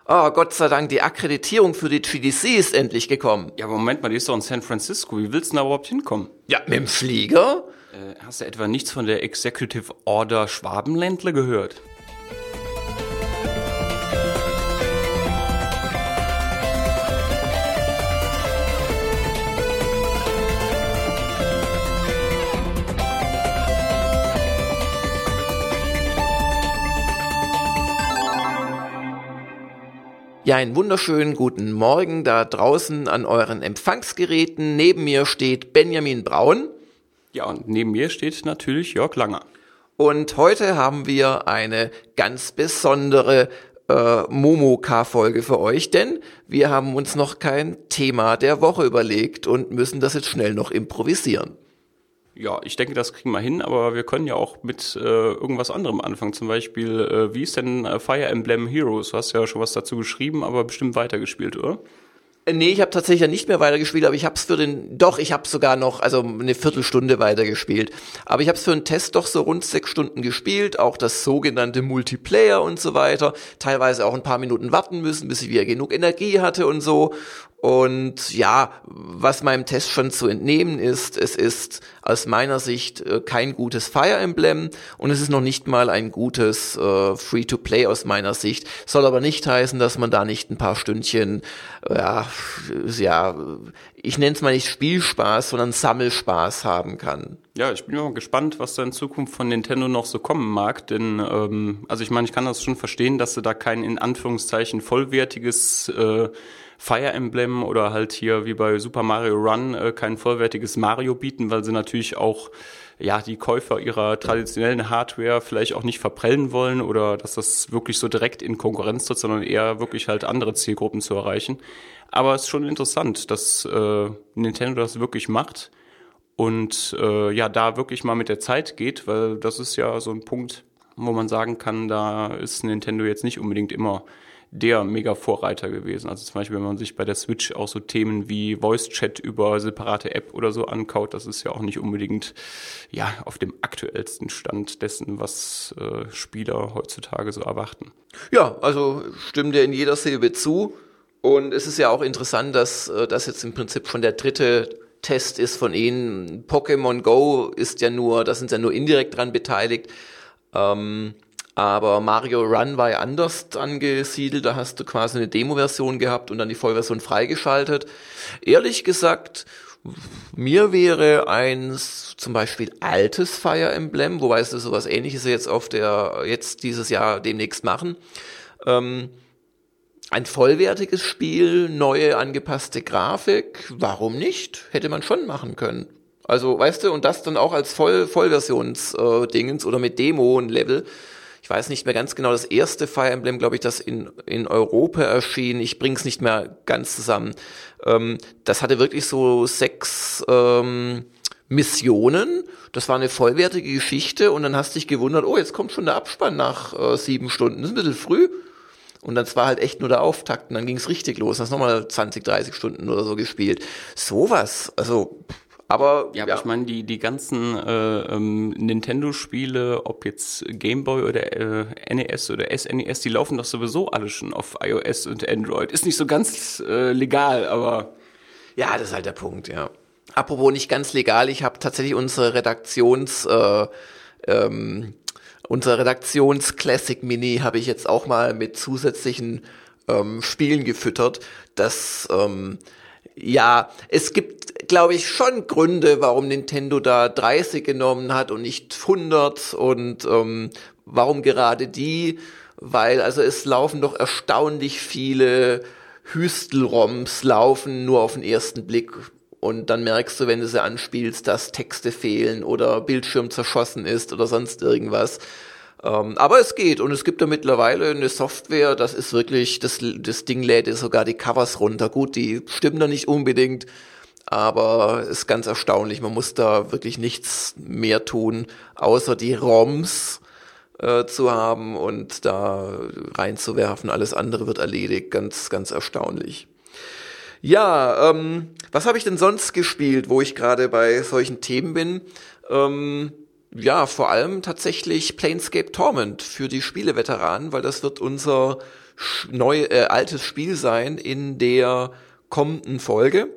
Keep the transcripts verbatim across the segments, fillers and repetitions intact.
Oh, Gott sei Dank, die Akkreditierung für die G D C ist endlich gekommen. Ja, aber Moment mal, die ist doch in San Francisco. Wie willst du denn da überhaupt hinkommen? Ja, mit dem Flieger? Äh, hast du etwa nichts von der Executive Order Schwabenländle gehört? Ja, einen wunderschönen guten Morgen da draußen an euren Empfangsgeräten. Neben mir steht Benjamin Braun. Ja, und neben mir steht natürlich Jörg Langer. Und heute haben wir eine ganz besondere äh, Momoka-Folge für euch, denn wir haben uns noch kein Thema der Woche überlegt und müssen das jetzt schnell noch improvisieren. Ja, ich denke, das kriegen wir hin, aber wir können ja auch mit äh, irgendwas anderem anfangen. Zum Beispiel, äh, wie ist denn äh, Fire Emblem Heroes? Du hast ja schon was dazu geschrieben, aber bestimmt weitergespielt, oder? Nee, ich habe tatsächlich ja nicht mehr weitergespielt, aber ich habe es für den, doch, ich habe sogar noch, also eine Viertelstunde weitergespielt. Aber ich habe es für einen Test doch so rund sechs Stunden gespielt, auch das sogenannte Multiplayer und so weiter. Teilweise auch ein paar Minuten warten müssen, bis ich wieder genug Energie hatte und so. Und ja, was meinem Test schon zu entnehmen ist, es ist aus meiner Sicht äh, kein gutes Fire Emblem und es ist noch nicht mal ein gutes äh, Free-to-Play aus meiner Sicht. Soll aber nicht heißen, dass man da nicht ein paar Stündchen, äh, ja, ja, ich nenne es mal nicht Spielspaß, sondern Sammelspaß haben kann. Ja, ich bin mal gespannt, was da in Zukunft von Nintendo noch so kommen mag, denn ähm, also ich meine, ich kann das schon verstehen, dass sie da kein in Anführungszeichen vollwertiges äh, Fire Emblem oder halt hier wie bei Super Mario Run äh, kein vollwertiges Mario bieten, weil sie natürlich auch ja die Käufer ihrer traditionellen Hardware vielleicht auch nicht verprellen wollen oder dass das wirklich so direkt in Konkurrenz tritt, sondern eher wirklich halt andere Zielgruppen zu erreichen. Aber es ist schon interessant, dass äh, Nintendo das wirklich macht und äh, ja da wirklich mal mit der Zeit geht, weil das ist ja so ein Punkt, wo man sagen kann, da ist Nintendo jetzt nicht unbedingt immer der Mega-Vorreiter gewesen. Also zum Beispiel, wenn man sich bei der Switch auch so Themen wie Voice-Chat über separate App oder so ankaut, das ist ja auch nicht unbedingt ja auf dem aktuellsten Stand dessen, was äh, Spieler heutzutage so erwarten. Ja, also stimmt dir in jeder Silbe zu. Und es ist ja auch interessant, dass äh, das jetzt im Prinzip schon der dritte Test ist von ihnen. Pokémon Go ist ja nur, da sind ja nur indirekt dran beteiligt. Ähm, Aber Mario Run war ja anders angesiedelt, da hast du quasi eine Demo-Version gehabt und dann die Vollversion freigeschaltet. Ehrlich gesagt, mir wäre eins zum Beispiel altes Fire Emblem, wobei es sowas Ähnliches jetzt auf der jetzt dieses Jahr demnächst machen, ähm, ein vollwertiges Spiel, neue angepasste Grafik, warum nicht? Hätte man schon machen können. Also, weißt du, und das dann auch als Voll Vollversions-Dingens äh, oder mit Demo ein Level. Ich weiß nicht mehr ganz genau, das erste Fire Emblem, glaube ich, das in in Europa erschien. Ich bring's nicht mehr ganz zusammen. Ähm, das hatte wirklich so sechs ähm, Missionen. Das war eine vollwertige Geschichte und dann hast du dich gewundert, oh, jetzt kommt schon der Abspann nach äh, sieben Stunden. Das ist ein bisschen früh. Und das war halt echt nur der Auftakt und dann ging's richtig los. Dann hast du nochmal zwanzig, dreißig Stunden oder so gespielt. Sowas, also... Aber ja, aber ja. Ich meine, die die ganzen äh, ähm, Nintendo-Spiele, ob jetzt Game Boy oder äh, N E S oder S N E S, die laufen doch sowieso alle schon auf iOS und Android. Ist nicht so ganz äh, legal, aber... Ja, das ist halt der Punkt, ja. Apropos nicht ganz legal, ich habe tatsächlich unsere Redaktions... Äh, ähm, unsere Redaktions-Classic-Mini habe ich jetzt auch mal mit zusätzlichen ähm, Spielen gefüttert, das... Ähm, Ja, es gibt, glaube ich, schon Gründe, warum Nintendo da dreißig genommen hat und nicht hundert und ähm, warum gerade die, weil also es laufen doch erstaunlich viele Hüstel-ROMs laufen nur auf den ersten Blick und dann merkst du, wenn du sie anspielst, dass Texte fehlen oder Bildschirm zerschossen ist oder sonst irgendwas. Ähm, aber es geht und es gibt da mittlerweile eine Software, das ist wirklich, das, das Ding lädt sogar die Covers runter. Gut, die stimmen da nicht unbedingt, aber ist ganz erstaunlich. Man muss da wirklich nichts mehr tun, außer die ROMs äh, zu haben und da reinzuwerfen. Alles andere wird erledigt. Ganz, ganz erstaunlich. Ja, ähm, was habe ich denn sonst gespielt, wo ich gerade bei solchen Themen bin? Ähm, Ja, vor allem tatsächlich Planescape Torment für die Spieleveteranen, weil das wird unser neu, äh, altes Spiel sein in der kommenden Folge.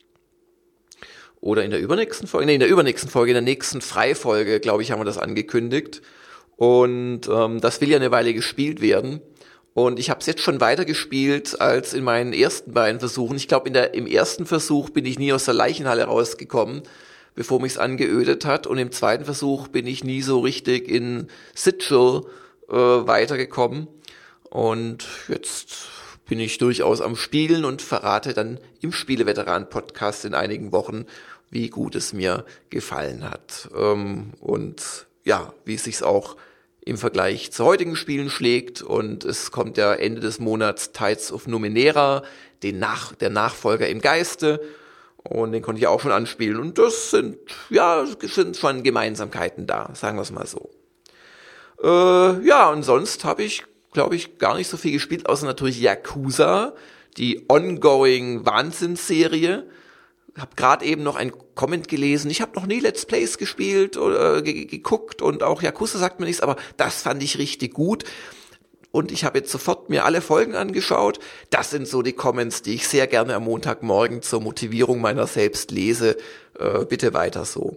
Oder in der übernächsten Folge? Nee, in der übernächsten Folge, in der nächsten Freifolge, glaube ich, haben wir das angekündigt. Und ähm, das will ja eine Weile gespielt werden. Und ich habe es jetzt schon weiter gespielt als in meinen ersten beiden Versuchen. Ich glaube, in der im ersten Versuch bin ich nie aus der Leichenhalle rausgekommen, bevor mich's angeödet hat. Und im zweiten Versuch bin ich nie so richtig in Sigil äh, weitergekommen. Und jetzt bin ich durchaus am Spielen und verrate dann im Spieleveteran-Podcast in einigen Wochen, wie gut es mir gefallen hat. Ähm, und ja, wie es sich auch im Vergleich zu heutigen Spielen schlägt. Und es kommt ja Ende des Monats Tides of Numenera, den Nach- der Nachfolger im Geiste. Und den konnte ich auch schon anspielen. Und das sind, ja, sind schon Gemeinsamkeiten da, sagen wir es mal so. Äh, ja, und sonst habe ich, glaube ich, gar nicht so viel gespielt, außer natürlich Yakuza, die ongoing Wahnsinnsserie. Habe gerade eben noch einen Comment gelesen. Ich habe noch nie Let's Plays gespielt oder ge- geguckt und auch Yakuza sagt mir nichts, aber das fand ich richtig gut. Und ich habe jetzt sofort mir alle Folgen angeschaut. Das sind so die Comments, die ich sehr gerne am Montagmorgen zur Motivierung meiner selbst lese. Äh, bitte weiter so.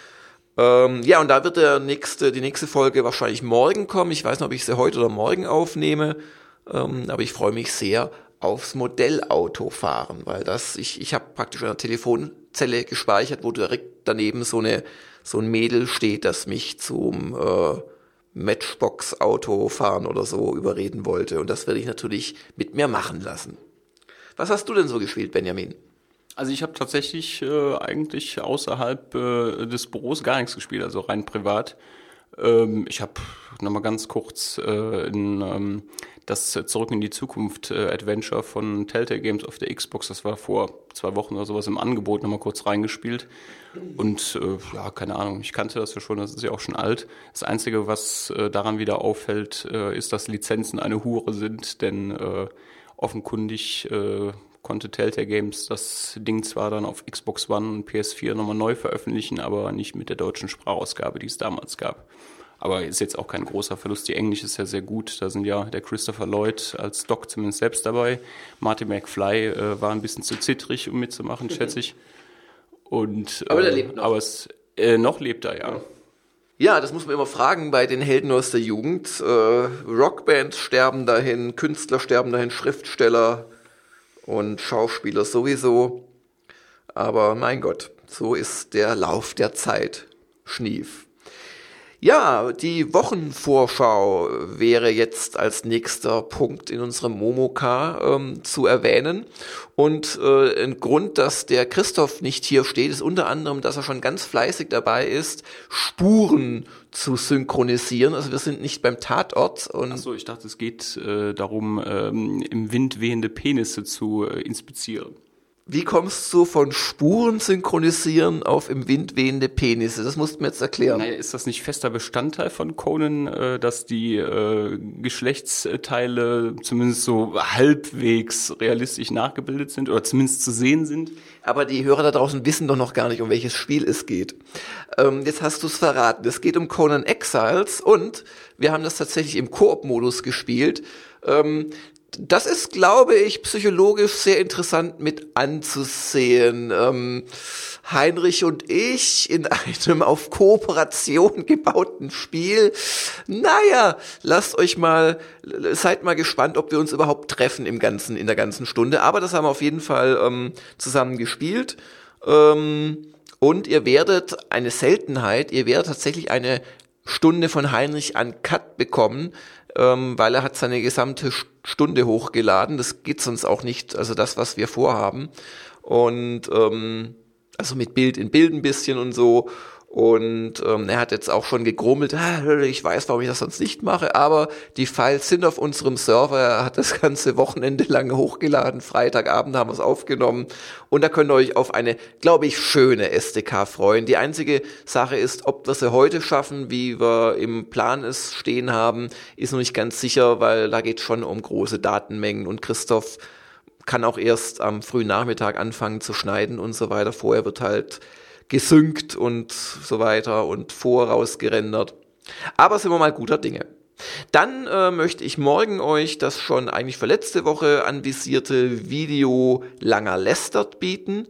Ähm, ja, und da wird der nächste, die nächste Folge wahrscheinlich morgen kommen. Ich weiß nicht, ob ich sie heute oder morgen aufnehme. Ähm, aber ich freue mich sehr aufs Modellauto fahren, weil das, ich, ich habe praktisch in einer Telefonzelle gespeichert, wo direkt daneben so eine, so ein Mädel steht, das mich zum, äh, Matchbox-Auto fahren oder so überreden wollte. Und das werde ich natürlich mit mir machen lassen. Was hast du denn so gespielt, Benjamin? Also ich habe tatsächlich äh, eigentlich außerhalb äh, des Büros gar nichts gespielt, also rein privat. Ähm, ich habe nochmal ganz kurz äh, in ähm, das Zurück in die Zukunft äh, Adventure von Telltale Games auf der Xbox, das war vor zwei Wochen oder sowas im Angebot, nochmal kurz reingespielt. Und äh, ja, keine Ahnung, ich kannte das ja schon, das ist ja auch schon alt. Das Einzige, was äh, daran wieder auffällt, äh, ist, dass Lizenzen eine Hure sind, denn äh, offenkundig äh, konnte Telltale Games das Ding zwar dann auf Xbox One und P S vier nochmal neu veröffentlichen, aber nicht mit der deutschen Sprachausgabe, die es damals gab. Aber ist jetzt auch kein großer Verlust. Die Englisch ist ja sehr gut. Da sind ja der Christopher Lloyd als Doc zumindest selbst dabei. Marty McFly äh, war ein bisschen zu zittrig, um mitzumachen, schätze ich. Und, aber der äh, lebt noch. Aber es, äh, noch lebt er, ja. Ja, das muss man immer fragen bei den Helden aus der Jugend. Äh, Rockbands sterben dahin, Künstler sterben dahin, Schriftsteller und Schauspieler sowieso. Aber mein Gott, so ist der Lauf der Zeit. Schnief. Ja, die Wochenvorschau wäre jetzt als nächster Punkt in unserem Momoka ähm, zu erwähnen. Und äh, ein Grund, dass der Christoph nicht hier steht, ist unter anderem, dass er schon ganz fleißig dabei ist, Spuren zu synchronisieren. Also wir sind nicht beim Tatort. Und Ach so, ich dachte, es geht äh, darum, ähm, im Wind wehende Penisse zu äh, inspizieren. Wie kommst du von Spuren synchronisieren auf im Wind wehende Penisse? Das musst du mir jetzt erklären. Naja, ist das nicht fester Bestandteil von Conan, äh, dass die äh, Geschlechtsteile zumindest so halbwegs realistisch nachgebildet sind oder zumindest zu sehen sind? Aber die Hörer da draußen wissen doch noch gar nicht, um welches Spiel es geht. Ähm, jetzt hast du es verraten. Es geht um Conan Exiles und wir haben das tatsächlich im Koop-Modus gespielt. Ähm, Das ist, glaube ich, psychologisch sehr interessant mit anzusehen. Ähm, Heinrich und ich in einem auf Kooperation gebauten Spiel. Naja, lasst euch mal, seid mal gespannt, ob wir uns überhaupt treffen im ganzen, in der ganzen Stunde. Aber das haben wir auf jeden Fall ähm, zusammen gespielt. Ähm, und ihr werdet eine Seltenheit, ihr werdet tatsächlich eine Stunde von Heinrich uncut bekommen, ähm, weil er hat seine gesamte Stunde hochgeladen. Das geht sonst auch nicht, also das, was wir vorhaben. Und ähm, also mit Bild in Bild ein bisschen und so. Und ähm, er hat jetzt auch schon gegrummelt, ah, ich weiß, warum ich das sonst nicht mache, aber die Files sind auf unserem Server. Er hat das ganze Wochenende lang hochgeladen. Freitagabend haben wir es aufgenommen. Und da könnt ihr euch auf eine, glaube ich, schöne S D K freuen. Die einzige Sache ist, ob wir sie heute schaffen, wie wir im Plan es stehen haben, ist noch nicht ganz sicher, weil da geht es schon um große Datenmengen. Und Christoph kann auch erst am frühen Nachmittag anfangen zu schneiden und so weiter. Vorher wird halt gesynkt und so weiter und vorausgerendert. Aber sind wir mal guter Dinge. Dann äh, möchte ich morgen euch das schon eigentlich für letzte Woche anvisierte Video Langer Lästert bieten.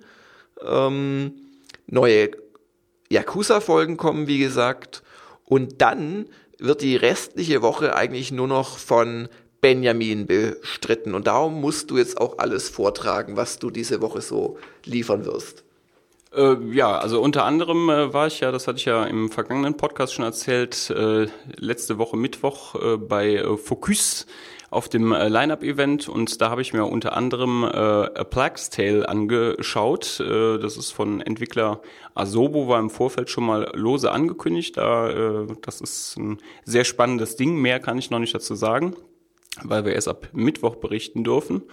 Ähm, neue Yakuza-Folgen kommen, wie gesagt. Und dann wird die restliche Woche eigentlich nur noch von Benjamin bestritten. Und darum musst du jetzt auch alles vortragen, was du diese Woche so liefern wirst. Äh, ja, also unter anderem äh, war ich ja, das hatte ich ja im vergangenen Podcast schon erzählt, äh, letzte Woche Mittwoch äh, bei äh, Focus auf dem äh, Line-Up-Event, und da habe ich mir unter anderem äh, A Plague's Tale angeschaut. Äh, das ist von Entwickler Asobo, war im Vorfeld schon mal lose angekündigt. Da, äh, das ist ein sehr spannendes Ding, mehr kann ich noch nicht dazu sagen, weil wir erst ab Mittwoch berichten dürfen.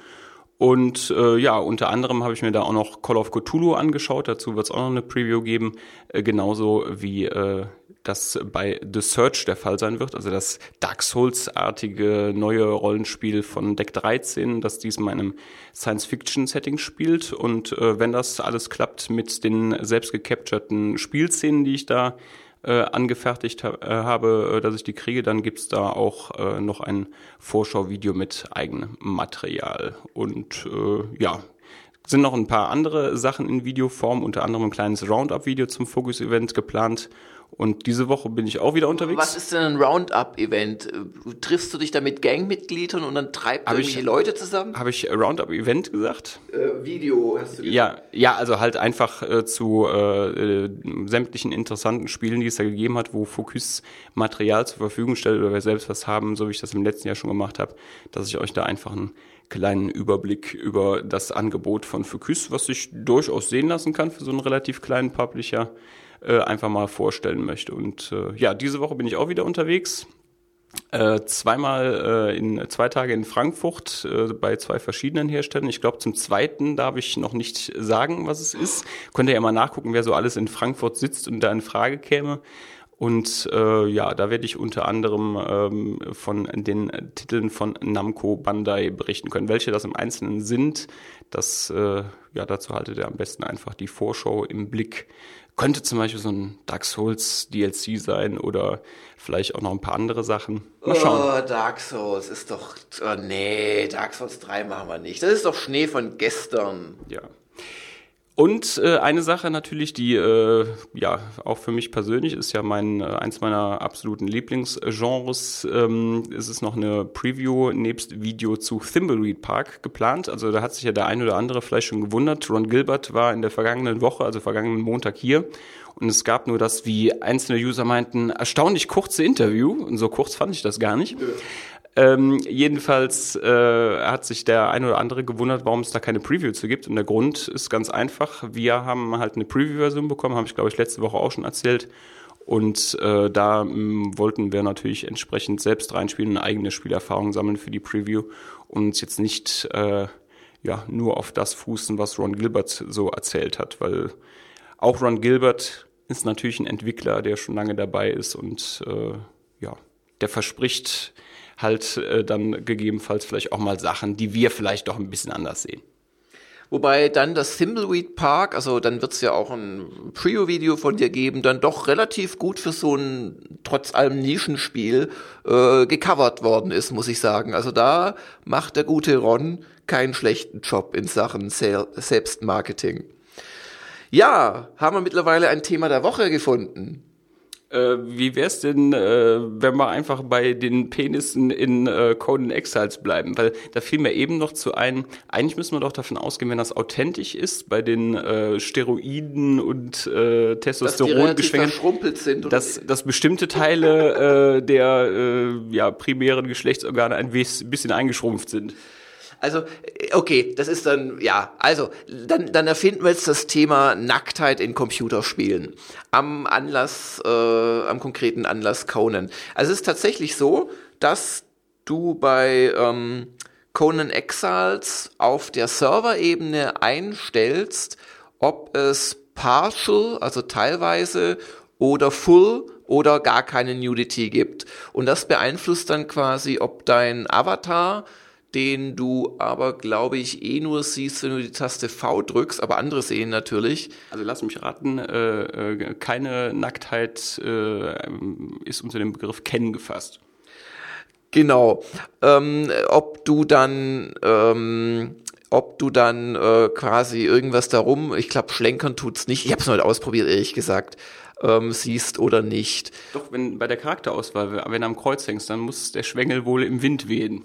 Und äh, ja, unter anderem habe ich mir da auch noch Call of Cthulhu angeschaut. Dazu wird es auch noch eine Preview geben, äh, genauso wie äh, das bei The Search der Fall sein wird. Also das Dark Souls-artige neue Rollenspiel von Deck dreizehn, das diesmal in einem Science-Fiction-Setting spielt. Und äh, wenn das alles klappt mit den selbst gecapturten Spielszenen, die ich da Äh, angefertigt ha- äh, habe, äh, dass ich die kriege, dann gibt's da auch äh, noch ein Vorschauvideo mit eigenem Material. Und äh, ja, sind noch ein paar andere Sachen in Videoform, unter anderem ein kleines Roundup-Video zum Focus-Event geplant. Und diese Woche bin ich auch wieder unterwegs. Was ist denn ein Roundup-Event? Triffst du dich da mit Gangmitgliedern und dann treibt Hab irgendwelche ich- Leute zusammen? Habe ich Roundup-Event gesagt? Äh, Video hast du gesagt. Ja, ja, also halt einfach äh, zu äh, äh, sämtlichen interessanten Spielen, die es da gegeben hat, wo Focus Material zur Verfügung stellt oder wir selbst was haben, so wie ich das im letzten Jahr schon gemacht habe, dass ich euch da einfach einen kleinen Überblick über das Angebot von Focus, was sich durchaus sehen lassen kann für so einen relativ kleinen Publisher, äh, einfach mal vorstellen möchte. Und äh, ja, diese Woche bin ich auch wieder unterwegs. Äh, zweimal äh, in zwei Tage in Frankfurt äh, bei zwei verschiedenen Herstellern. Ich glaube, zum zweiten darf ich noch nicht sagen, was es ist. Könnt ihr ja mal nachgucken, wer so alles in Frankfurt sitzt und da in Frage käme. Und äh, ja, da werde ich unter anderem ähm, von den Titeln von Namco Bandai berichten können. Welche das im Einzelnen sind, das äh, ja, dazu haltet ihr am besten einfach die Vorschau im Blick. Könnte zum Beispiel so ein Dark Souls D L C sein oder vielleicht auch noch ein paar andere Sachen. Mal schauen. Oh, Dark Souls ist doch... Oh, nee, Dark Souls drei machen wir nicht. Das ist doch Schnee von gestern. Ja. Und äh, eine Sache natürlich, die äh, ja auch für mich persönlich ist ja mein äh, eins meiner absoluten Lieblingsgenres. Ähm, es ist noch eine Preview nebst Video zu Thimbleweed Park geplant. Also da hat sich ja der ein oder andere vielleicht schon gewundert. Ron Gilbert war in der vergangenen Woche, also vergangenen Montag hier. Und es gab nur das, wie einzelne User meinten, erstaunlich kurze Interview. Und so kurz fand ich das gar nicht. Ja. Ähm, jedenfalls äh, hat sich der ein oder andere gewundert, warum es da keine Preview zu gibt. Und der Grund ist ganz einfach. Wir haben halt eine Preview-Version bekommen, habe ich, glaube ich, letzte Woche auch schon erzählt. Und äh, da m, wollten wir natürlich entsprechend selbst reinspielen, eine eigene Spielerfahrung sammeln für die Preview und uns jetzt nicht äh, ja nur auf das fußen, was Ron Gilbert so erzählt hat. Weil auch Ron Gilbert ist natürlich ein Entwickler, der schon lange dabei ist und äh, ja, der verspricht halt äh, dann gegebenenfalls vielleicht auch mal Sachen, die wir vielleicht doch ein bisschen anders sehen. Wobei dann das Thimbleweed Park, also dann wird's ja auch ein Preview-Video von dir geben, dann doch relativ gut für so ein trotz allem Nischenspiel äh, gecovert worden ist, muss ich sagen. Also da macht der gute Ron keinen schlechten Job in Sachen Sel- Selbstmarketing. Ja, haben wir mittlerweile ein Thema der Woche gefunden. Äh, wie wär's denn, äh, wenn wir einfach bei den Penissen in äh, Conan Exiles bleiben? Weil da fiel mir eben noch zu ein, eigentlich müssen wir doch davon ausgehen, wenn das authentisch ist, bei den äh, Steroiden und äh, Testosteron geschwängert sind, dass, dass bestimmte Teile äh, der äh, ja, primären Geschlechtsorgane ein bisschen eingeschrumpft sind. Also, okay, das ist dann, ja, also, dann, dann erfinden wir jetzt das Thema Nacktheit in Computerspielen. Am Anlass, äh, am konkreten Anlass Conan. Also, es ist tatsächlich so, dass du bei ähm, Conan Exiles auf der Serverebene einstellst, ob es partial, also teilweise, oder full oder gar keine Nudity gibt. Und das beeinflusst dann quasi, ob dein Avatar, den du aber, glaube ich, eh nur siehst, wenn du die Taste V drückst, aber andere sehen natürlich. Also lass mich raten, äh, äh, keine Nacktheit äh, ist unter dem Begriff Ken gefasst. Genau. Ähm, ob du dann, ähm, ob du dann äh, quasi irgendwas darum, ich glaube, schlenkern tut's nicht. Ich habe es noch nicht ausprobiert, ehrlich gesagt. Ähm, siehst oder nicht. Doch, wenn bei der Charakterauswahl, wenn du am Kreuz hängst, dann muss der Schwengel wohl im Wind wehen.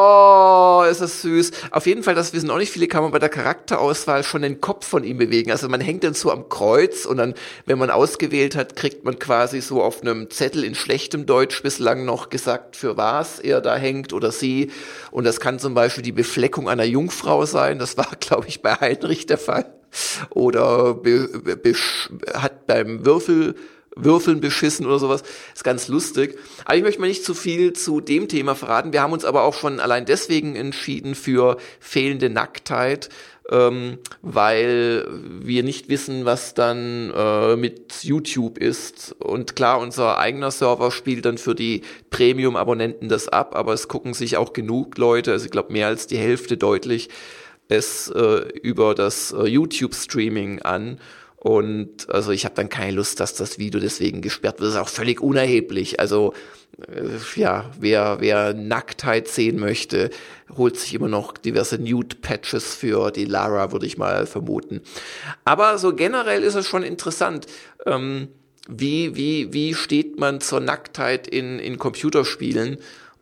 Oh, ist das süß. Auf jeden Fall, das wissen auch nicht viele, kann man bei der Charakterauswahl schon den Kopf von ihm bewegen. Also man hängt dann so am Kreuz und dann, wenn man ausgewählt hat, kriegt man quasi so auf einem Zettel in schlechtem Deutsch bislang noch gesagt, für was er da hängt oder sie. Und das kann zum Beispiel die Befleckung einer Jungfrau sein. Das war, glaube ich, bei Heinrich der Fall. Oder be, be, hat beim Würfel Würfeln beschissen oder sowas. Ist ganz lustig. Aber ich möchte mal nicht zu viel zu dem Thema verraten. Wir haben uns aber auch schon allein deswegen entschieden für fehlende Nacktheit, ähm, weil wir nicht wissen, was dann äh, mit YouTube ist. Und klar, unser eigener Server spielt dann für die Premium-Abonnenten das ab, aber es gucken sich auch genug Leute, also ich glaube mehr als die Hälfte deutlich, es äh, über das äh, YouTube-Streaming an. Und also ich habe dann keine Lust, dass das Video deswegen gesperrt wird. Das ist auch völlig unerheblich. Also äh, ja, wer wer Nacktheit sehen möchte, holt sich immer noch diverse Nude-Patches für die Lara, würde ich mal vermuten. Aber so generell ist es schon interessant. Ähm, wie wie wie steht man zur Nacktheit in in Computerspielen?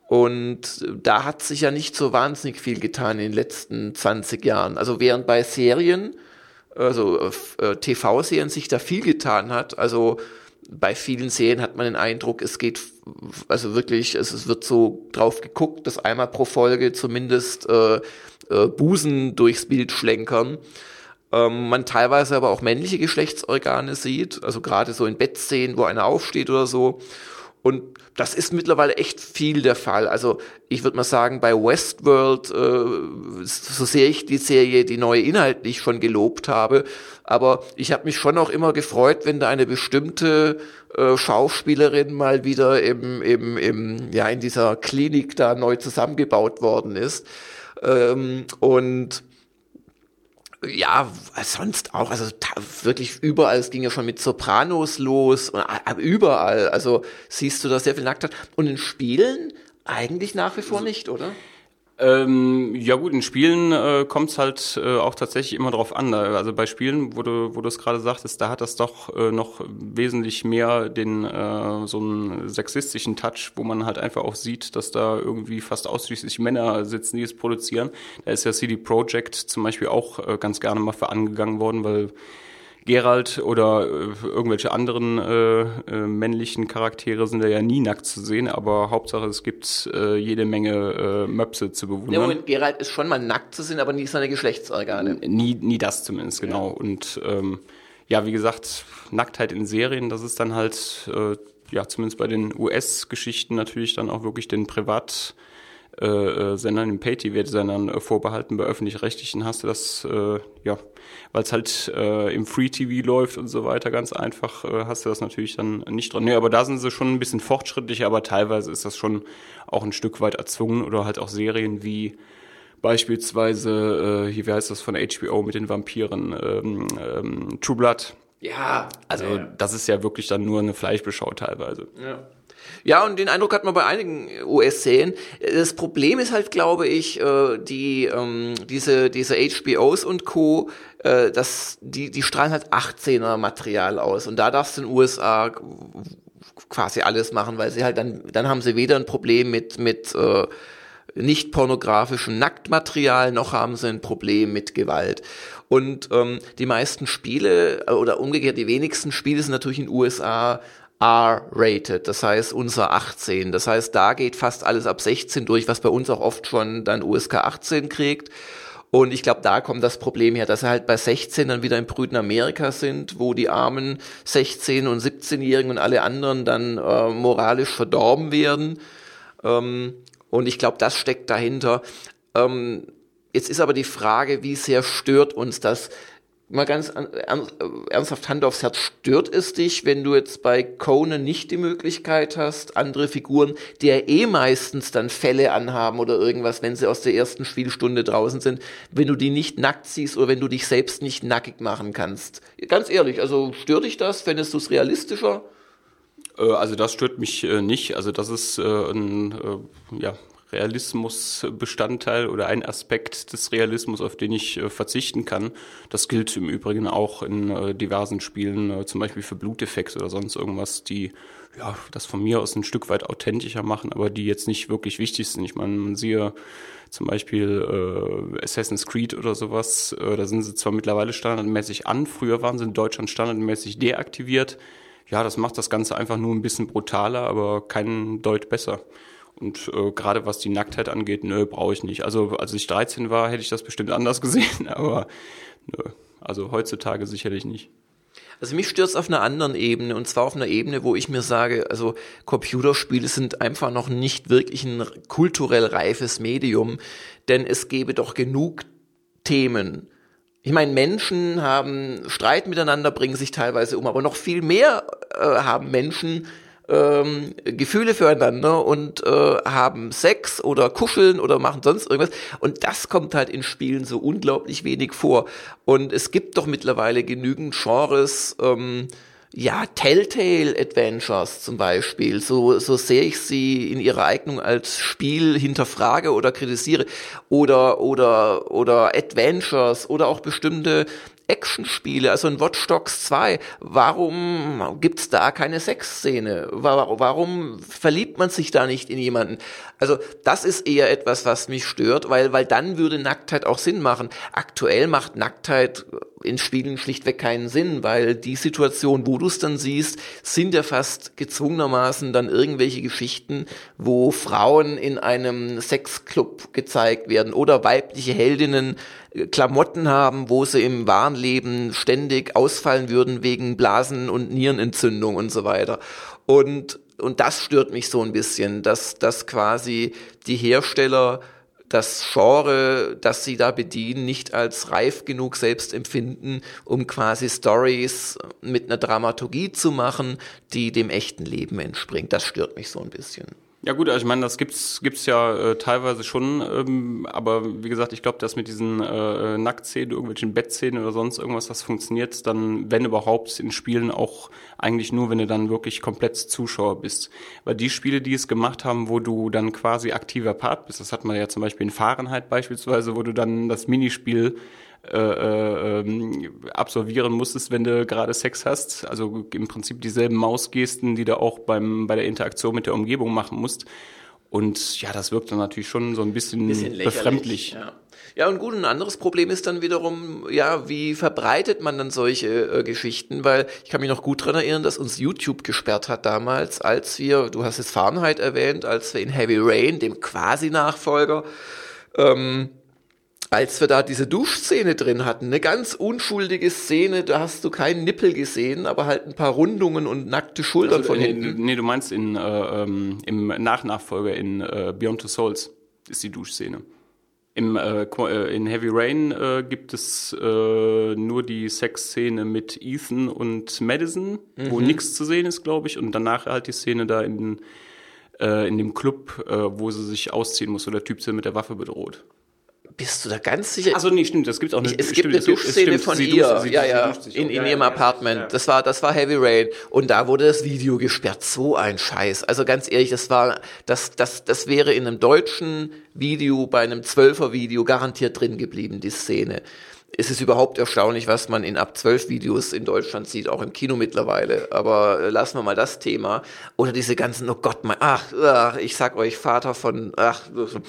Und da hat sich ja nicht so wahnsinnig viel getan in den letzten zwanzig Jahren. Also während bei Serien, also äh, T V-Serien sich da viel getan hat. Also bei vielen Serien hat man den Eindruck, es geht also wirklich, es, es wird so drauf geguckt, dass einmal pro Folge zumindest äh, äh, Busen durchs Bild schlenkern. Ähm, man teilweise aber auch männliche Geschlechtsorgane sieht, also gerade so in Bettszenen, wo einer aufsteht oder so. Und das ist mittlerweile echt viel der Fall. Also ich würde mal sagen, bei Westworld, äh, so sehr ich die Serie, die neue inhaltlich schon gelobt habe, aber ich habe mich schon auch immer gefreut, wenn da eine bestimmte äh, Schauspielerin mal wieder im, im, im, ja, in dieser Klinik da neu zusammengebaut worden ist. Ähm, und ja, sonst auch, also wirklich überall, es ging ja schon mit Sopranos los, aber überall, also siehst du da sehr viel Nacktheit. Und in Spielen eigentlich nach wie vor nicht, oder? Ähm, ja gut, in Spielen äh, kommt es halt äh, auch tatsächlich immer drauf an. Also bei Spielen, wo du wo du es gerade sagtest, da hat das doch äh, noch wesentlich mehr den äh, so einen sexistischen Touch, wo man halt einfach auch sieht, dass da irgendwie fast ausschließlich Männer sitzen, die es produzieren. Da ist ja C D Projekt zum Beispiel auch äh, ganz gerne mal für angegangen worden, weil Geralt oder äh, irgendwelche anderen äh, äh, männlichen Charaktere sind da ja nie nackt zu sehen, aber Hauptsache es gibt äh, jede Menge äh, Möpse zu bewundern. Ja, Moment, Geralt ist schon mal nackt zu sehen, aber nie seine Geschlechtsorgane. Nie, nie das zumindest, genau. Ja. Und ähm, ja, wie gesagt, Nacktheit in Serien, das ist dann halt, äh, ja, zumindest bei den U S-Geschichten natürlich dann auch wirklich den Privat- Äh, Sendern, im Pay-T V-Sendern äh, vorbehalten. Bei öffentlich-rechtlichen hast du das, äh, ja, weil es halt äh, im Free-T V läuft und so weiter, ganz einfach, äh, hast du das natürlich dann nicht dran. Nee, aber da sind sie schon ein bisschen fortschrittlich, aber teilweise ist das schon auch ein Stück weit erzwungen oder halt auch Serien wie beispielsweise, äh, hier, wie heißt das von H B O mit den Vampiren, ähm, ähm, True Blood. Ja. Also ja. Das ist ja wirklich dann nur eine Fleischbeschau teilweise. Ja. Ja, und den Eindruck hat man bei einigen U S-Serien. Das Problem ist halt, glaube ich, die ähm, diese diese H B Os und Co., äh, dass die die strahlen halt achtzehner Material aus und da darfst du in den U S A quasi alles machen, weil sie halt dann dann haben sie weder ein Problem mit mit äh, nicht pornografischem Nacktmaterial, noch haben sie ein Problem mit Gewalt. Und ähm, die meisten Spiele oder umgekehrt die wenigsten Spiele sind natürlich in den U S A R-rated, das heißt unser achtzehn. Das heißt, da geht fast alles ab sechzehn durch, was bei uns auch oft schon dann U S K achtzehn kriegt. Und ich glaube, da kommt das Problem her, dass sie halt bei sechzehn dann wieder im brüden Amerika sind, wo die armen sechzehn- und siebzehnjährigen und alle anderen dann äh, moralisch verdorben werden. Ähm, und ich glaube, das steckt dahinter. Ähm, jetzt ist aber die Frage, wie sehr stört uns das? Mal ganz ernsthaft Hand aufs Herz, stört es dich, wenn du jetzt bei Conan nicht die Möglichkeit hast, andere Figuren, die ja eh meistens dann Felle anhaben oder irgendwas, wenn sie aus der ersten Spielstunde draußen sind, wenn du die nicht nackt siehst oder wenn du dich selbst nicht nackig machen kannst? Ganz ehrlich, also stört dich das? Fändest du es realistischer? Äh, also das stört mich äh, nicht. Also das ist äh, ein äh, ja, Realismusbestandteil oder ein Aspekt des Realismus, auf den ich äh, verzichten kann. Das gilt im Übrigen auch in äh, diversen Spielen, äh, zum Beispiel für Bluteffekte oder sonst irgendwas, die ja das von mir aus ein Stück weit authentischer machen, aber die jetzt nicht wirklich wichtig sind. Ich meine, man siehe zum Beispiel äh, Assassin's Creed oder sowas, äh, da sind sie zwar mittlerweile standardmäßig an, früher waren sie in Deutschland standardmäßig deaktiviert. Ja, das macht das Ganze einfach nur ein bisschen brutaler, aber keinen Deut besser. Und äh, gerade was die Nacktheit angeht, nö, brauche ich nicht. Also als ich dreizehn war, hätte ich das bestimmt anders gesehen, aber nö, also heutzutage sicherlich nicht. Also mich stört's auf einer anderen Ebene, und zwar auf einer Ebene, wo ich mir sage, also Computerspiele sind einfach noch nicht wirklich ein kulturell reifes Medium, denn es gäbe doch genug Themen. Ich meine, Menschen haben Streit miteinander, bringen sich teilweise um, aber noch viel mehr äh, haben Menschen ähm, Gefühle füreinander und äh, haben Sex oder kuscheln oder machen sonst irgendwas. Und das kommt halt in Spielen so unglaublich wenig vor. Und es gibt doch mittlerweile genügend Genres, ähm, ja, Telltale Adventures zum Beispiel, so, so sehr ich sie in ihrer Eignung als Spiel hinterfrage oder kritisiere, oder, oder, oder Adventures oder auch bestimmte Actionspiele, also in Watch Dogs zwei, warum gibt's da keine Sexszene? Warum verliebt man sich da nicht in jemanden? Also das ist eher etwas, was mich stört, weil, weil dann würde Nacktheit auch Sinn machen. Aktuell macht Nacktheit in Spielen schlichtweg keinen Sinn, weil die Situation, wo du es dann siehst, sind ja fast gezwungenermaßen dann irgendwelche Geschichten, wo Frauen in einem Sexclub gezeigt werden oder weibliche Heldinnen Klamotten haben, wo sie im wahren Leben ständig ausfallen würden wegen Blasen- und Nierenentzündung und so weiter. Und, und das stört mich so ein bisschen, dass, dass quasi die Hersteller das Genre, das sie da bedienen, nicht als reif genug selbst empfinden, um quasi Stories mit einer Dramaturgie zu machen, die dem echten Leben entspringt. Das stört mich so ein bisschen. Ja gut, also ich meine, das gibt's gibt's ja äh, teilweise schon, ähm, aber wie gesagt, ich glaube, dass mit diesen äh, Nacktszenen, irgendwelchen Bettszenen oder sonst irgendwas, das funktioniert dann, wenn überhaupt, in Spielen auch eigentlich nur, wenn du dann wirklich komplett Zuschauer bist. Weil die Spiele, die es gemacht haben, wo du dann quasi aktiver Part bist, das hat man ja zum Beispiel in Fahrenheit beispielsweise, wo du dann das Minispiel Äh, äh, absolvieren musstest, wenn du gerade Sex hast. Also im Prinzip dieselben Mausgesten, die du auch beim bei der Interaktion mit der Umgebung machen musst. Und ja, das wirkt dann natürlich schon so ein bisschen, bisschen befremdlich. Ja. Ja, und gut, ein anderes Problem ist dann wiederum, ja, wie verbreitet man dann solche äh, Geschichten, weil ich kann mich noch gut dran erinnern, dass uns YouTube gesperrt hat damals, als wir, du hast jetzt Fahrenheit erwähnt, als wir in Heavy Rain, dem Quasi-Nachfolger, ähm, als wir da diese Duschszene drin hatten, eine ganz unschuldige Szene, da hast du keinen Nippel gesehen, aber halt ein paar Rundungen und nackte Schultern also, von nee, hinten. Nee, du meinst in, äh, ähm, im Nachnachfolger in äh, Beyond Two Souls ist die Duschszene. Im, äh, in Heavy Rain äh, gibt es äh, nur die Sexszene mit Ethan und Madison, mhm. wo nichts zu sehen ist, glaube ich, und danach halt die Szene da in, äh, in dem Club, äh, wo sie sich ausziehen muss, wo der Typ sie mit der Waffe bedroht. Bist du da ganz sicher? Also nee, stimmt, es gibt auch eine, ich, es stimmt, gibt eine Duschszene von sie ihr, duscht, sie, ja, sie ja, sich in, in ja, ihrem ja, Apartment. ja. Das war, das war Heavy Rain. Und da wurde das Video gesperrt. So ein Scheiß. Also ganz ehrlich, das war, das, das, das wäre in einem deutschen Video, bei einem Zwölfer-Video garantiert drin geblieben, die Szene. Es ist überhaupt erstaunlich, was man in ab zwölf Videos in Deutschland sieht, auch im Kino mittlerweile. Aber äh, lassen wir mal das Thema. Oder diese ganzen, oh Gott, mein, ach, ach ich sag euch, Vater von, ach,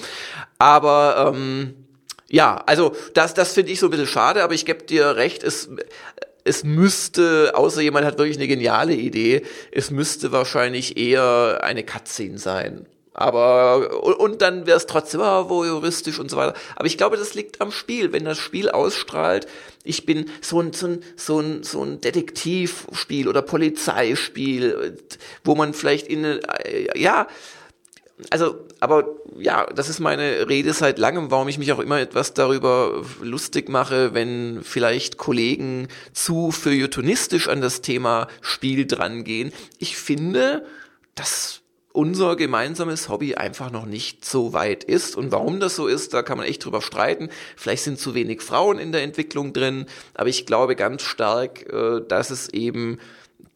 aber, ähm, ja, also das, das finde ich so ein bisschen schade, aber ich gebe dir recht, es, es müsste, außer jemand hat wirklich eine geniale Idee, es müsste wahrscheinlich eher eine Cutscene sein. Aber, und, und dann wäre es trotzdem, oh, voyeuristisch und so weiter. Aber ich glaube, das liegt am Spiel. Wenn das Spiel ausstrahlt, ich bin so ein, so ein, so ein, so ein Detektivspiel oder Polizeispiel, wo man vielleicht in eine, ja, also, aber ja, das ist meine Rede seit langem, warum ich mich auch immer etwas darüber lustig mache, wenn vielleicht Kollegen zu feuilletonistisch an das Thema Spiel drangehen. Ich finde, dass unser gemeinsames Hobby einfach noch nicht so weit ist. Und warum das so ist, da kann man echt drüber streiten. Vielleicht sind zu wenig Frauen in der Entwicklung drin, aber ich glaube ganz stark, dass es eben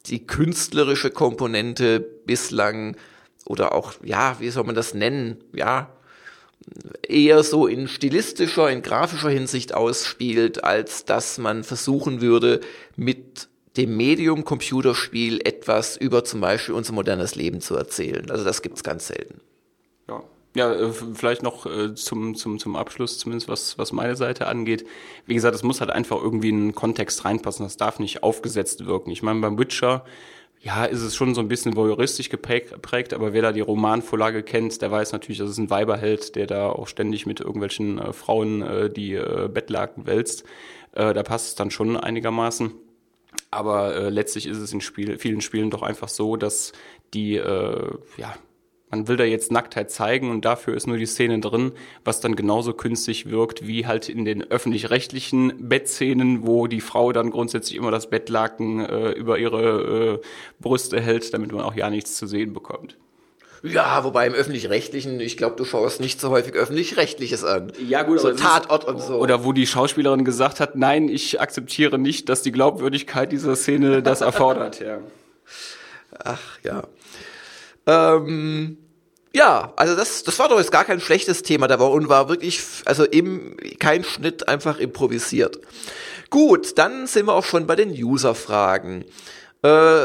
die künstlerische Komponente bislang oder auch, ja, wie soll man das nennen, ja, eher so in stilistischer, in grafischer Hinsicht ausspielt, als dass man versuchen würde, mit dem Medium Computerspiel etwas über zum Beispiel unser modernes Leben zu erzählen. Also das gibt's ganz selten. Ja. Ja, äh, vielleicht noch äh, zum zum zum Abschluss, zumindest was was meine Seite angeht. Wie gesagt, es muss halt einfach irgendwie in einen Kontext reinpassen. Das darf nicht aufgesetzt wirken. Ich meine, beim Witcher, ja, ist es schon so ein bisschen voyeuristisch geprägt, aber wer da die Romanvorlage kennt, der weiß natürlich, das ist ein Weiberheld, der da auch ständig mit irgendwelchen äh, Frauen äh, die äh, Bettlaken wälzt. Äh, da passt es dann schon einigermaßen. Aber äh, letztlich ist es in Spiel, vielen Spielen doch einfach so, dass die, äh, ja, man will da jetzt Nacktheit zeigen und dafür ist nur die Szene drin, was dann genauso künstlich wirkt wie halt in den öffentlich-rechtlichen Bettszenen, wo die Frau dann grundsätzlich immer das Bettlaken äh, über ihre äh, Brüste hält, damit man auch ja nichts zu sehen bekommt. Ja, wobei im Öffentlich-Rechtlichen, ich glaube, du schaust nicht so häufig Öffentlich-Rechtliches an. Ja gut, so aber Tatort ist, und so. Oder wo die Schauspielerin gesagt hat, nein, ich akzeptiere nicht, dass die Glaubwürdigkeit dieser Szene das erfordert. Ja. Ach ja. Ähm, ja, also das, das war doch jetzt gar kein schlechtes Thema, da war und war wirklich, also im, kein Schnitt, einfach improvisiert. Gut, dann sind wir auch schon bei den User-Fragen. Äh,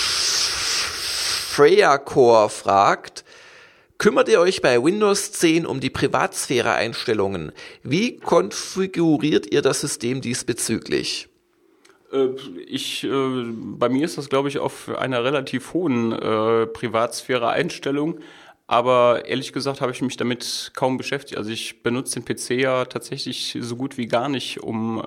Freya Core fragt, kümmert ihr euch bei Windows zehn um die Privatsphäre-Einstellungen? Wie konfiguriert ihr das System diesbezüglich? Ich, äh, bei mir ist das, glaube ich, auf einer relativ hohen äh, Privatsphäre-Einstellung, aber ehrlich gesagt habe ich mich damit kaum beschäftigt. Also ich benutze den P C ja tatsächlich so gut wie gar nicht, um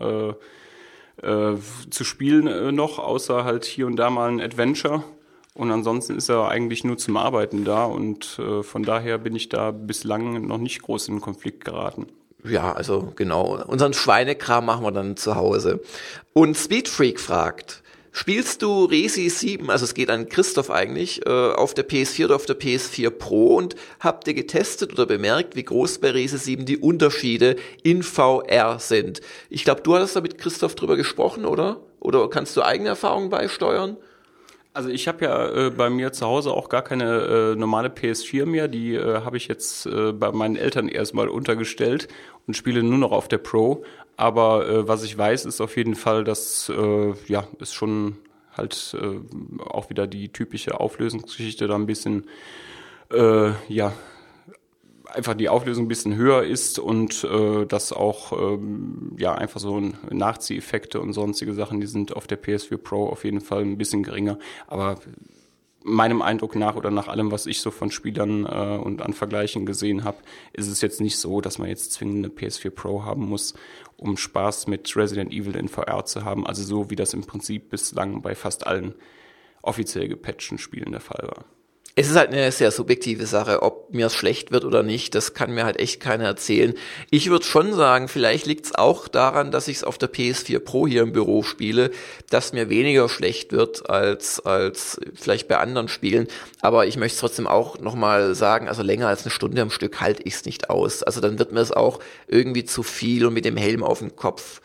äh, äh, zu spielen äh, noch, außer halt hier und da mal ein Adventure. Und ansonsten ist er eigentlich nur zum Arbeiten da und äh, von daher bin ich da bislang noch nicht groß in Konflikt geraten. Ja, also genau. Unseren Schweinekram machen wir dann zu Hause. Und Speedfreak fragt, spielst du Resi sieben, also es geht an Christoph eigentlich, äh, auf der P S vier oder auf der P S vier Pro und habt ihr getestet oder bemerkt, wie groß bei Resi sieben die Unterschiede in V R sind? Ich glaube, du hattest da mit Christoph drüber gesprochen, oder? Oder kannst du eigene Erfahrungen beisteuern? Also ich habe ja äh, bei mir zu Hause auch gar keine äh, normale P S vier mehr, die äh, habe ich jetzt äh, bei meinen Eltern erstmal untergestellt und spiele nur noch auf der Pro. Aber äh, was ich weiß, ist auf jeden Fall, dass äh, ja ist schon halt äh, auch wieder die typische Auflösungsgeschichte da ein bisschen äh, ja einfach die Auflösung ein bisschen höher ist und äh, dass auch ähm, ja einfach so Nachzieheffekte und sonstige Sachen, die sind auf der P S vier Pro auf jeden Fall ein bisschen geringer. Aber meinem Eindruck nach oder nach allem, was ich so von Spielern äh, und an Vergleichen gesehen habe, ist es jetzt nicht so, dass man jetzt zwingend eine P S vier Pro haben muss, um Spaß mit Resident Evil in V R zu haben. Also so wie das im Prinzip bislang bei fast allen offiziell gepatchten Spielen der Fall war. Es ist halt eine sehr subjektive Sache, ob mir es schlecht wird oder nicht, das kann mir halt echt keiner erzählen. Ich würde schon sagen, vielleicht liegt es auch daran, dass ich es auf der P S vier Pro hier im Büro spiele, dass mir weniger schlecht wird als als vielleicht bei anderen Spielen. Aber ich möchte es trotzdem auch nochmal sagen, also länger als eine Stunde am Stück halte ich es nicht aus. Also dann wird mir es auch irgendwie zu viel und mit dem Helm auf dem Kopf,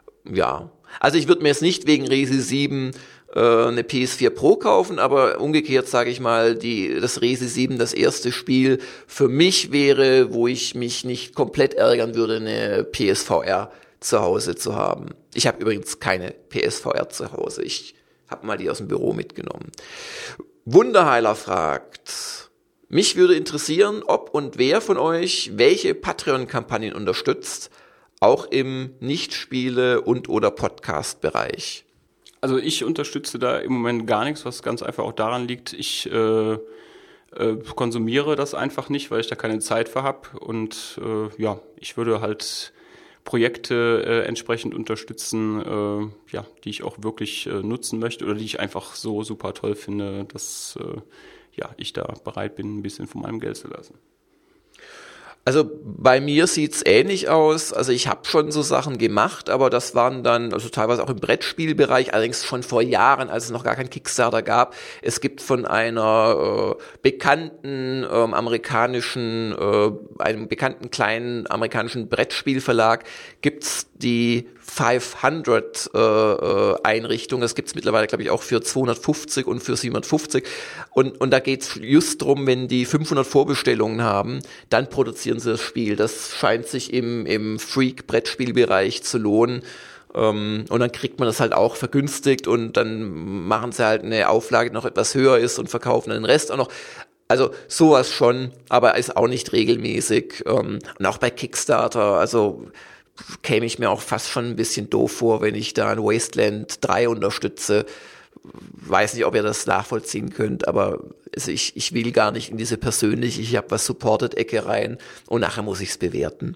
ja. Also ich würde mir jetzt nicht wegen Resi sieben eine P S vier Pro kaufen, aber umgekehrt sage ich mal, die das Resi sieben das erste Spiel für mich wäre, wo ich mich nicht komplett ärgern würde, eine P S V R zu Hause zu haben. Ich habe übrigens keine P S V R zu Hause. Ich habe mal die aus dem Büro mitgenommen. Wunderheiler fragt, mich würde interessieren, ob und wer von euch welche Patreon-Kampagnen unterstützt, auch im Nicht-Spiele- und oder Podcast-Bereich. Also ich unterstütze da im Moment gar nichts, was ganz einfach auch daran liegt, ich äh, äh, konsumiere das einfach nicht, weil ich da keine Zeit für habe und äh, ja, ich würde halt Projekte äh, entsprechend unterstützen, äh, ja, die ich auch wirklich äh, nutzen möchte oder die ich einfach so super toll finde, dass äh, ja, ich da bereit bin, ein bisschen von meinem Geld zu lassen. Also bei mir sieht's ähnlich aus. Also ich habe schon so Sachen gemacht, aber das waren dann, also teilweise auch im Brettspielbereich, allerdings schon vor Jahren, als es noch gar keinen Kickstarter gab. Es gibt von einer äh, bekannten ähm, amerikanischen, äh, einem bekannten kleinen amerikanischen Brettspielverlag, gibt's die fünfhundert äh, äh, Einrichtung. Das gibt's mittlerweile, glaube ich, auch für zweihundertfünfzig und für siebenhundertfünfzig. Und, und da geht's just drum, wenn die fünfhundert Vorbestellungen haben, dann produzieren sie das Spiel. Das scheint sich im, im Freak-Brettspielbereich zu lohnen. Ähm, und dann kriegt man das halt auch vergünstigt und dann machen sie halt eine Auflage, die noch etwas höher ist und verkaufen dann den Rest auch noch. Also sowas schon, aber ist auch nicht regelmäßig. Ähm, und auch bei Kickstarter, also käme ich mir auch fast schon ein bisschen doof vor, wenn ich da ein Wasteland drei unterstütze. Weiß nicht, ob ihr das nachvollziehen könnt, aber also ich, ich will gar nicht in diese persönliche, ich habe was Supported-Ecke rein und nachher muss ich es bewerten.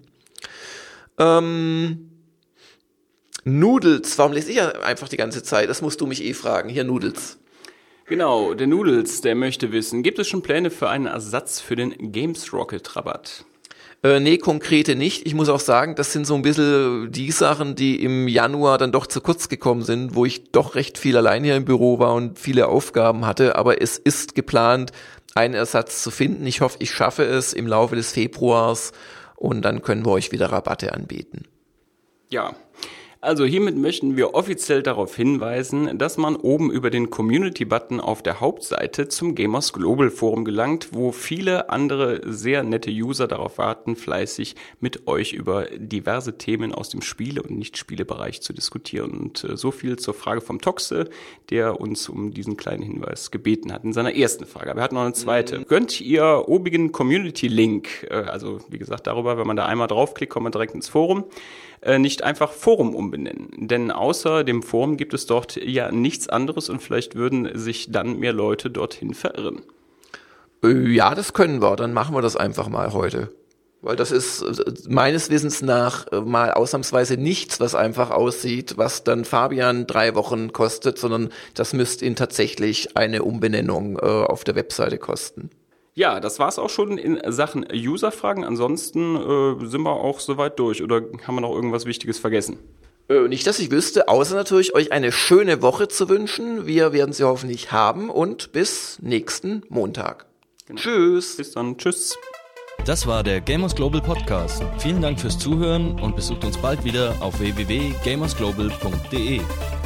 Ähm, Noodles, warum lese ich ja einfach die ganze Zeit? Das musst du mich eh fragen. Hier, Noodles. Genau, der Noodles, der möchte wissen, gibt es schon Pläne für einen Ersatz für den Games Rocket Rabatt? Äh, nee, konkrete nicht. Ich muss auch sagen, das sind so ein bisschen die Sachen, die im Januar dann doch zu kurz gekommen sind, wo ich doch recht viel allein hier im Büro war und viele Aufgaben hatte. Aber es ist geplant, einen Ersatz zu finden. Ich hoffe, ich schaffe es im Laufe des Februars und dann können wir euch wieder Rabatte anbieten. Ja. Also hiermit möchten wir offiziell darauf hinweisen, dass man oben über den Community-Button auf der Hauptseite zum Gamers Global Forum gelangt, wo viele andere sehr nette User darauf warten, fleißig mit euch über diverse Themen aus dem Spiele- und Nicht-Spiele-Bereich zu diskutieren. Und äh, so viel zur Frage vom Toxe, der uns um diesen kleinen Hinweis gebeten hat in seiner ersten Frage. Aber er hat noch eine zweite. Mhm. Könnt ihr obigen Community-Link, äh, also wie gesagt darüber, wenn man da einmal draufklickt, kommt man direkt ins Forum, nicht einfach Forum umbenennen. Denn außer dem Forum gibt es dort ja nichts anderes und vielleicht würden sich dann mehr Leute dorthin verirren. Ja, das können wir. Dann machen wir das einfach mal heute. Weil das ist meines Wissens nach mal ausnahmsweise nichts, was einfach aussieht, was dann Fabian drei Wochen kostet, sondern das müsste ihn tatsächlich eine Umbenennung äh, auf der Webseite kosten. Ja, das war's auch schon in Sachen User-Fragen. Ansonsten äh, sind wir auch soweit durch. Oder haben wir noch irgendwas Wichtiges vergessen? Äh, nicht, dass ich wüsste, außer natürlich euch eine schöne Woche zu wünschen. Wir werden sie hoffentlich haben und bis nächsten Montag. Genau. Tschüss. Bis dann. Tschüss. Das war der Gamers Global Podcast. Vielen Dank fürs Zuhören und besucht uns bald wieder auf w w w punkt gamers global punkt d e.